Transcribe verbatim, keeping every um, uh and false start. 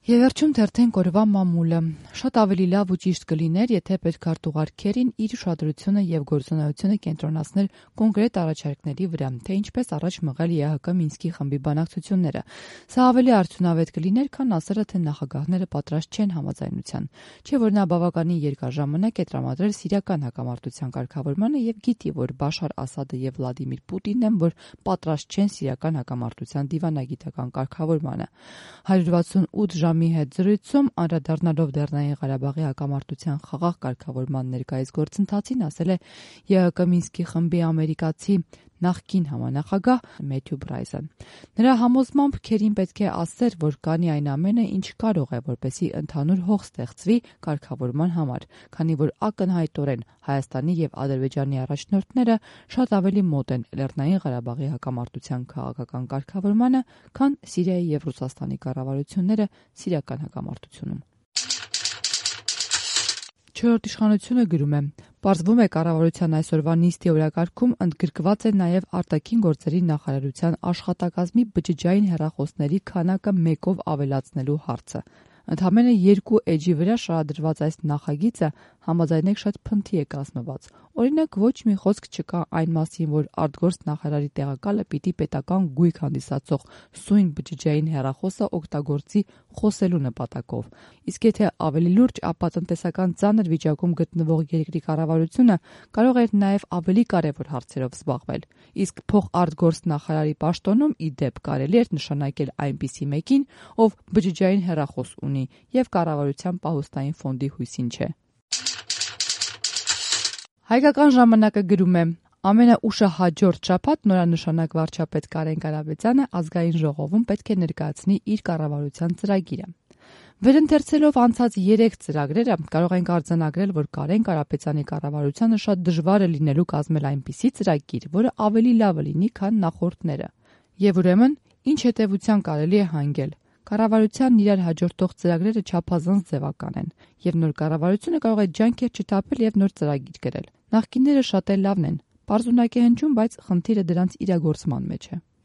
Եվ վերջում թերթենք օրվա մամուլը։ Շատ ավելի լավ ու ճիշտ կլիներ, եթե պետքարտուղար Քերին իր ուշադրությունը եւ գործունեությունը կենտրոնացներ կոնկրետ առաջարկների վրա, թե ինչպես առաջ մղել ԵԱՀԿ Մինսկի խմբի բանակցությունները։ Սա ավելի արդյունավետ կլիներ, քան ասելը, թե նախագահները պատրաստ չեն համաձայնության։ Չէ՞ որ նա բավականին երկար ժամանակ է տրամադրել սիրիական հակամարտության կարգավորմանը եւ գիտի, որ Բաշար Ասադը եւ Վլադիմիր Պուտինն են, որ պատրաստ չեն սիրիական հակամարտության դիվանագիտական կարգավորմանը։ հարյուր վաթսունութ ժամի հետ զրույցում անդրադառնալով Լեռնային Ղարաբաղի հակամարտության խաղաղ կարգավորման ներկայիս գործընթացին, ասել է ԵԱՀԿ Մինսկի խմբի ամերիկացի նախկին համանախագահ Մեթյու Բրայզը։ Նրա համոզմամբ Քերին պետք է ասեր, որ կանի այն ամենը, ինչ կարող է, որպեսզի ընդհանուր հող ստեղծվի կարգավորման համար, քանի որ ակնհայտորեն Հայաստանի եւ Ադրբեջանի առաջնորդները շատ ավելի մոտ են Լեռնային Ղարաբաղի հակամարտության քաղաքական կարգավորմանը, քան Սիրիայի եւ Ռուսաստանի կառավարությունները սիրիական հակամարտությունում։ Չորրորդ իշխանությունը գրում է. Պարզվում է կառավարության այսօրվա նիստի օրակարգում ընդգրկված է նաև արտաքին գործերի նախարարության աշխատակազմի բջջային հեռախոսների քանակը մեկով ավելացնելու հարցը։ Ընդամենը երկու էջի վրա շարադրված այս նախագիծը համաձայնեք շատ փնթի է կազմված։ Օրինակ, ոչ մի խոսք չկա այն մասին, որ արտգործ նախարարի տեղակալը պիտի պետական գույք հանդիսացող սույն բջջային հեռախոսը օգտագործի խոսելու նպատակով։ Իսկ եթե ավելի լուրջ, ապա տնտեսական ծանր վիճակում գտնվող երկրի կառավարությունը կարող էր նաև ավելի կարևոր հարցերով զբաղվել։ Իսկ փոխարտգործ նախարարի պաշտոնում ի դեպ կարելի էր նշանակել այնպիսի մեկին, ով բջջային հեռախոս ունի եւ կառավարության պահոստային ֆոնդի հույսին չէ։ Հայկական ժամանակը գրում է. ամենաուշահաջորդ շաբաթ նորանշանակ վարչապետ Կարեն Կարապետյանը ազգային ժողովում պետք է ներկայացնի իր կառավարության ծրագիրը։ Վերընթերցելով անցած երեք ծրագրերը կարող ենք արձանագրել, որ Կարեն Կարապետյանի կառավարությանը շատ դժվար է լինելու կազմել այնպիսի ծրագիր, որը ավելի լավը լինի, քան նախորդները։ Եվ ուրեմն, ինչ հետևության կարելի է հանգել։ Կառավարությանն իրար հաջորդող ծրագրերը չափազանց ձևական են, եւ նոր կառավարությունը կարող է ջանքեր չթափել եւ նոր ծրագիր գրել։ Նախկինները շատ էլ լավն են, պարզունակ է հնչում, բայց խնդիրը դրանց իրագործման մեջ է։